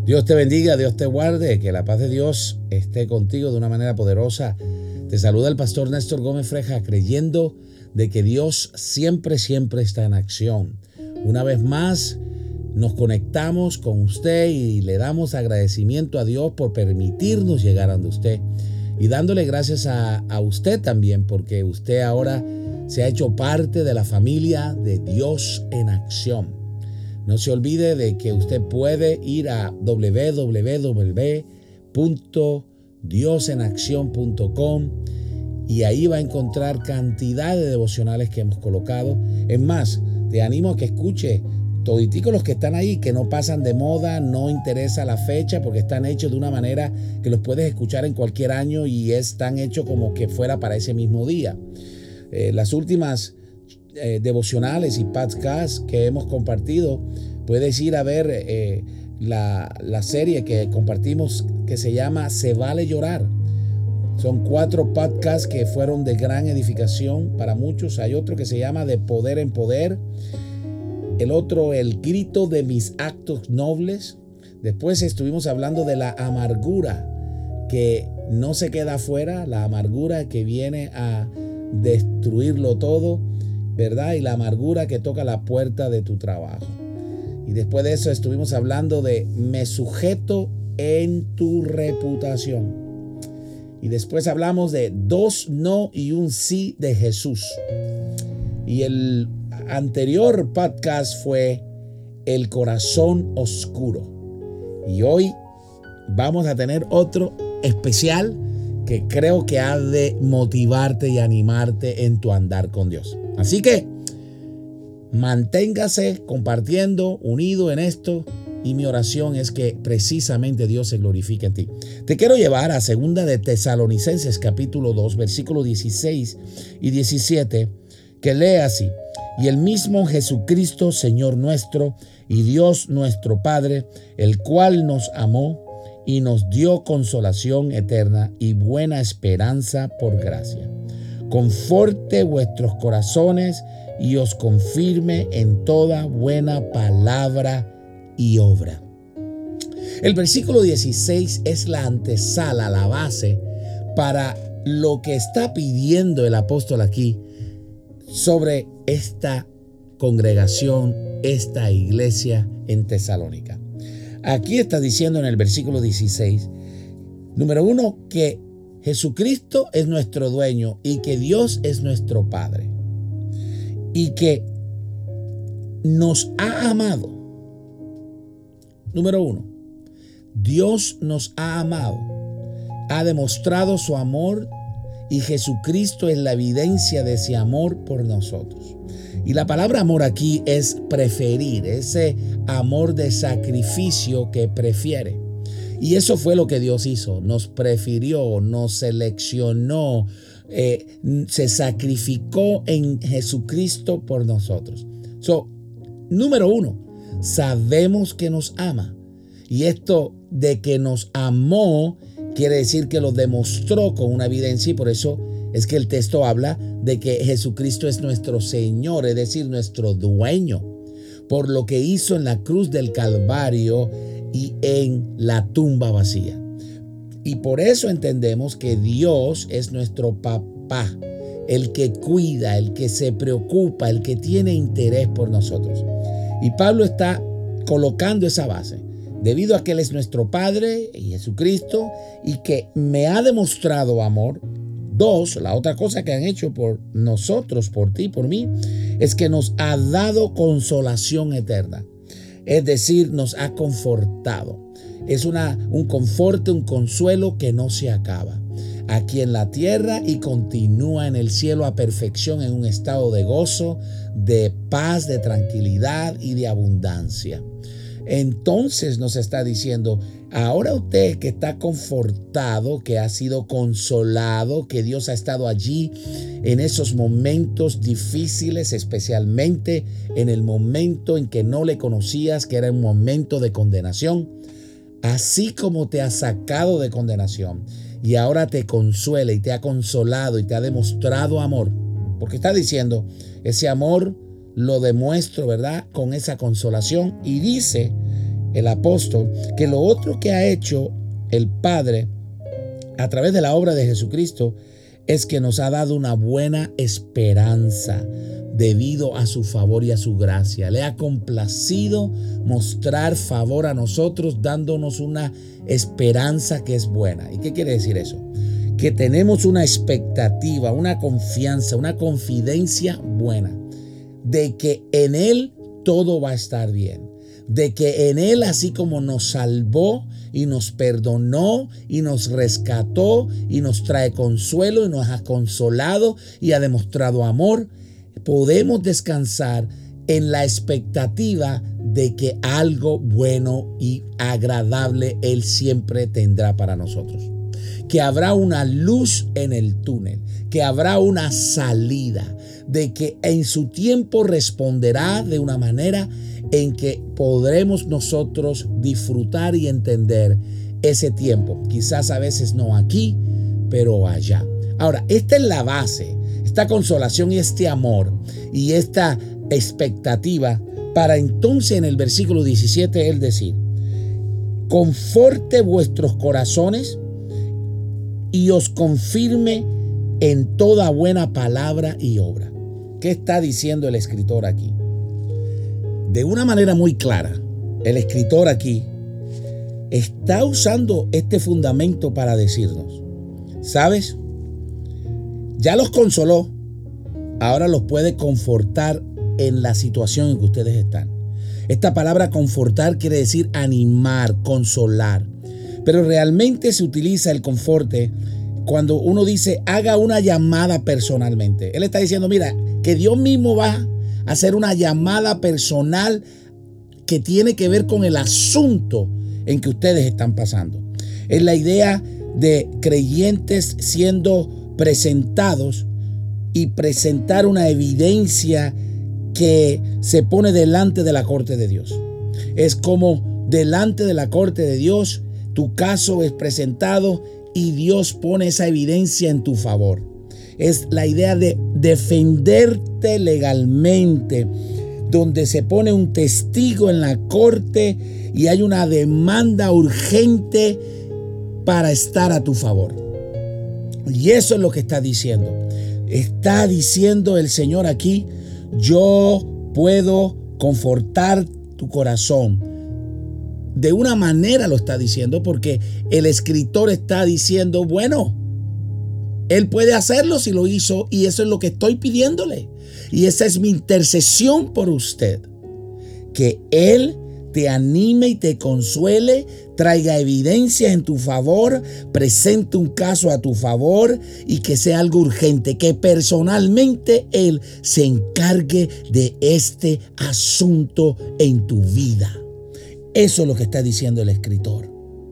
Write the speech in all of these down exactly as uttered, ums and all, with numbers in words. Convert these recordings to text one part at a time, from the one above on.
Dios te bendiga, Dios te guarde, que la paz de Dios esté contigo de una manera poderosa. Te saluda el pastor Néstor Gómez Freja, creyendo de que Dios siempre, siempre está en acción. Una vez más, nos conectamos con usted y le damos agradecimiento a Dios por permitirnos llegar a donde usted. Y dándole gracias a, a usted también, porque usted ahora se ha hecho parte de la familia de Dios en acción. No se olvide de que usted puede ir a doble u doble u doble u punto dios en acción punto com y ahí va a encontrar cantidad de devocionales que hemos colocado. Es más, te animo a que escuche toditicos los que están ahí, que no pasan de moda, no interesa la fecha, porque están hechos de una manera que los puedes escuchar en cualquier año y están hechos como que fuera para ese mismo día. Eh, las últimas eh, devocionales y podcasts que hemos compartido, puedes ir a ver eh, la, la serie que compartimos que se llama Se Vale Llorar. Son cuatro podcasts que fueron de gran edificación para muchos. Hay otro que se llama De Poder en Poder. El otro, El Grito de Mis Actos Nobles. Después estuvimos hablando de la amargura que no se queda afuera, la amargura que viene a destruirlo todo, ¿verdad? Y la amargura que toca la puerta de tu trabajo. Y después de eso estuvimos hablando de Me sujeto en tu reputación. Y después hablamos de dos no y un sí de Jesús. Y el anterior podcast fue El corazón oscuro. Y hoy vamos a tener otro especial que creo que ha de motivarte y animarte en tu andar con Dios. Así que manténgase compartiendo, unido en esto, y mi oración es que precisamente Dios se glorifique en ti. Te quiero llevar a segunda de Tesalonicenses capítulo dos, versículos dieciséis y diecisiete, que lee así: Y el mismo Jesucristo, Señor nuestro, y Dios nuestro Padre, el cual nos amó y nos dio consolación eterna y buena esperanza por gracia, conforte vuestros corazones y os confirme en toda buena palabra y obra. El versículo dieciséis es la antesala, la base para lo que está pidiendo el apóstol aquí sobre esta congregación, esta iglesia en Tesalónica. Aquí está diciendo en el versículo dieciséis, número uno, que Jesucristo es nuestro dueño y que Dios es nuestro Padre y que nos ha amado. Número uno, Dios nos ha amado, ha demostrado su amor y Jesucristo es la evidencia de ese amor por nosotros. Y la palabra amor aquí es preferir, ese amor de sacrificio que prefiere. Y eso fue lo que Dios hizo, nos prefirió, nos seleccionó, eh, se sacrificó en Jesucristo por nosotros. So, número uno, sabemos que nos ama. Y esto de que nos amó quiere decir que lo demostró con una evidencia, y por eso es que el texto habla de que Jesucristo es nuestro Señor, es decir, nuestro dueño, por lo que hizo en la cruz del Calvario y en la tumba vacía. Y por eso entendemos que Dios es nuestro papá, el que cuida, el que se preocupa, el que tiene interés por nosotros. Y Pablo está colocando esa base, debido a que Él es nuestro Padre y Jesucristo, y que me ha demostrado amor. Dos, la otra cosa que han hecho por nosotros, por ti, por mí, es que nos ha dado consolación eterna. Es decir, nos ha confortado. Es una, un conforte, un consuelo que no se acaba aquí en la tierra y continúa en el cielo a perfección, en un estado de gozo, de paz, de tranquilidad y de abundancia. Entonces nos está diciendo, ahora usted que está confortado, que ha sido consolado, que Dios ha estado allí en esos momentos difíciles, especialmente en el momento en que no le conocías, que era un momento de condenación, así como te ha sacado de condenación y ahora te consuela y te ha consolado y te ha demostrado amor, porque está diciendo, ese amor lo demuestro, ¿verdad?, con esa consolación. Y dice el apóstol, que lo otro que ha hecho el Padre a través de la obra de Jesucristo es que nos ha dado una buena esperanza debido a su favor y a su gracia. Le ha complacido mostrar favor a nosotros dándonos una esperanza que es buena. ¿Y qué quiere decir eso? Que tenemos una expectativa, una confianza, una confidencia buena de que en Él todo va a estar bien. De que en Él, así como nos salvó y nos perdonó y nos rescató y nos trae consuelo y nos ha consolado y ha demostrado amor, podemos descansar en la expectativa de que algo bueno y agradable Él siempre tendrá para nosotros. Que habrá una luz en el túnel, que habrá una salida, de que en su tiempo responderá de una manera en que podremos nosotros disfrutar y entender ese tiempo. Quizás a veces no aquí, pero allá. Ahora, esta es la base, esta consolación y este amor y esta expectativa para entonces en el versículo diecisiete él decir: conforte vuestros corazones y os confirme en toda buena palabra y obra. ¿Qué está diciendo el escritor aquí? De una manera muy clara, el escritor aquí está usando este fundamento para decirnos: ¿sabes? Ya los consoló, ahora los puede confortar en la situación en que ustedes están. Esta palabra confortar quiere decir animar, consolar. Pero realmente se utiliza el conforte cuando uno dice haga una llamada personalmente. Él está diciendo, mira, que Dios mismo va a hacer una llamada personal que tiene que ver con el asunto en que ustedes están pasando. Es la idea de creyentes siendo presentados y presentar una evidencia que se pone delante de la corte de Dios. Es como delante de la corte de Dios, tu caso es presentado y Dios pone esa evidencia en tu favor. Es la idea de defenderte legalmente, donde se pone un testigo en la corte y hay una demanda urgente para estar a tu favor. Y eso es lo que está diciendo. Está diciendo el Señor aquí: yo puedo confortar tu corazón. De una manera lo está diciendo porque el escritor está diciendo, bueno, Él puede hacerlo si lo hizo, y eso es lo que estoy pidiéndole. Y esa es mi intercesión por usted. Que Él te anime y te consuele, traiga evidencia en tu favor, presente un caso a tu favor y que sea algo urgente, que personalmente Él se encargue de este asunto en tu vida. Eso es lo que está diciendo el escritor.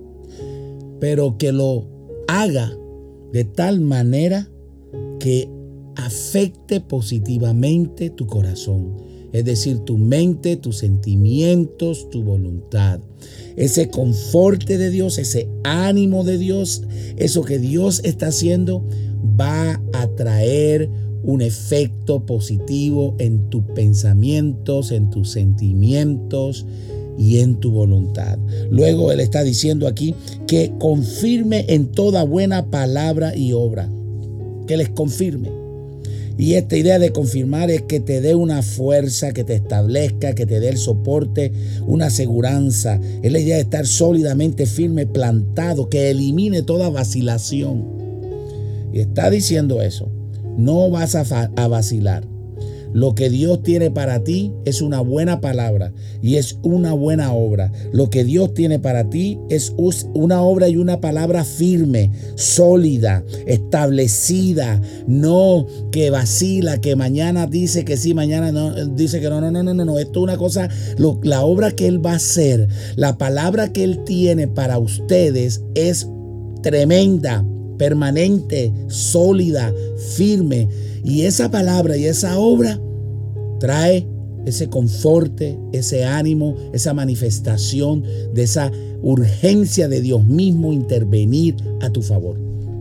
Pero que lo haga de tal manera que afecte positivamente tu corazón. Es decir, tu mente, tus sentimientos, tu voluntad. Ese conforte de Dios, ese ánimo de Dios, eso que Dios está haciendo, va a traer un efecto positivo en tus pensamientos, en tus sentimientos y en tu voluntad. Luego Él está diciendo aquí que confirme en toda buena palabra y obra. Que les confirme. Y esta idea de confirmar es que te dé una fuerza, que te establezca, que te dé el soporte, una aseguranza. Es la idea de estar sólidamente firme, plantado, que elimine toda vacilación. Y está diciendo eso. No vas a, a vacilar. Lo que Dios tiene para ti es una buena palabra y es una buena obra. Lo que Dios tiene para ti es una obra y una palabra firme, sólida, establecida, no que vacila, que mañana dice que sí, mañana no, dice que no, no, no, no, no, no. Esto es una cosa, lo, la obra que Él va a hacer, la palabra que Él tiene para ustedes es tremenda, permanente, sólida, firme. Y esa palabra y esa obra trae ese conforte, ese ánimo, esa manifestación de esa urgencia de Dios mismo intervenir a tu favor.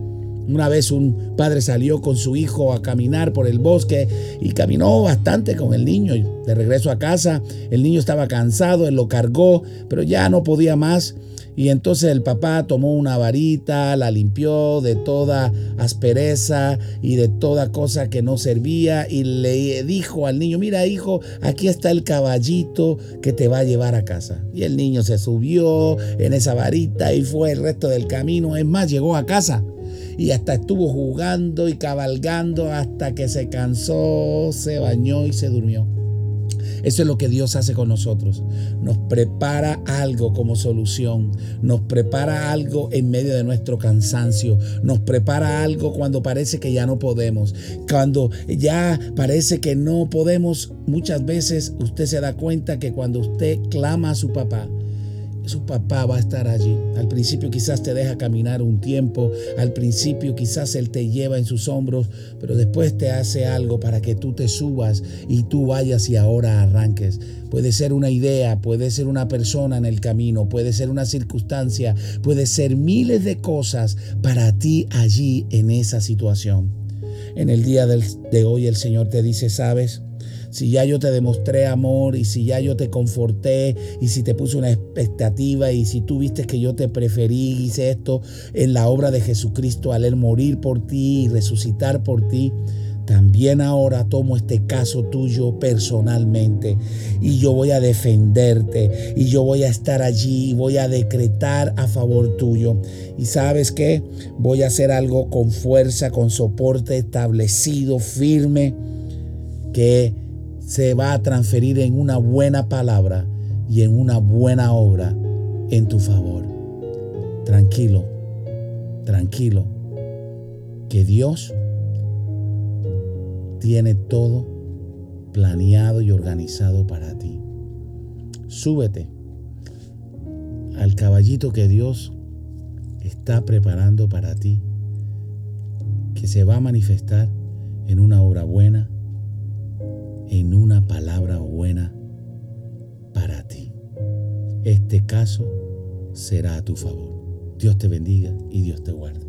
Una vez un padre salió con su hijo a caminar por el bosque y caminó bastante con el niño. De regreso a casa, el niño estaba cansado, él lo cargó, pero ya no podía más. Y entonces el papá tomó una varita, la limpió de toda aspereza y de toda cosa que no servía y le dijo al niño: mira, hijo, aquí está el caballito que te va a llevar a casa. Y el niño se subió en esa varita y fue el resto del camino. Es más, llegó a casa y hasta estuvo jugando y cabalgando hasta que se cansó, se bañó y se durmió. Eso es lo que Dios hace con nosotros. Nos prepara algo como solución. Nos prepara algo en medio de nuestro cansancio. Nos prepara algo cuando parece que ya no podemos. Cuando ya parece que no podemos, muchas veces usted se da cuenta que cuando usted clama a su papá, su papá va a estar allí. Al principio quizás te deja caminar un tiempo, al principio quizás él te lleva en sus hombros, pero después te hace algo para que tú te subas y tú vayas y ahora arranques. Puede ser una idea, puede ser una persona en el camino, puede ser una circunstancia, puede ser miles de cosas para ti allí en esa situación. En el día de hoy el Señor te dice: ¿sabes? Si ya yo te demostré amor y si ya yo te conforté y si te puse una expectativa y si tú viste que yo te preferí, hice esto en la obra de Jesucristo al él morir por ti y resucitar por ti, también ahora tomo este caso tuyo personalmente y yo voy a defenderte y yo voy a estar allí y voy a decretar a favor tuyo. ¿Y sabes qué? Voy a hacer algo con fuerza, con soporte establecido, firme, que se va a transferir en una buena palabra y en una buena obra en tu favor. Tranquilo, tranquilo, que Dios tiene todo planeado y organizado para ti. Súbete al caballito que Dios está preparando para ti, que se va a manifestar en una obra buena, en una palabra buena para ti. Este caso será a tu favor. Dios te bendiga y Dios te guarde.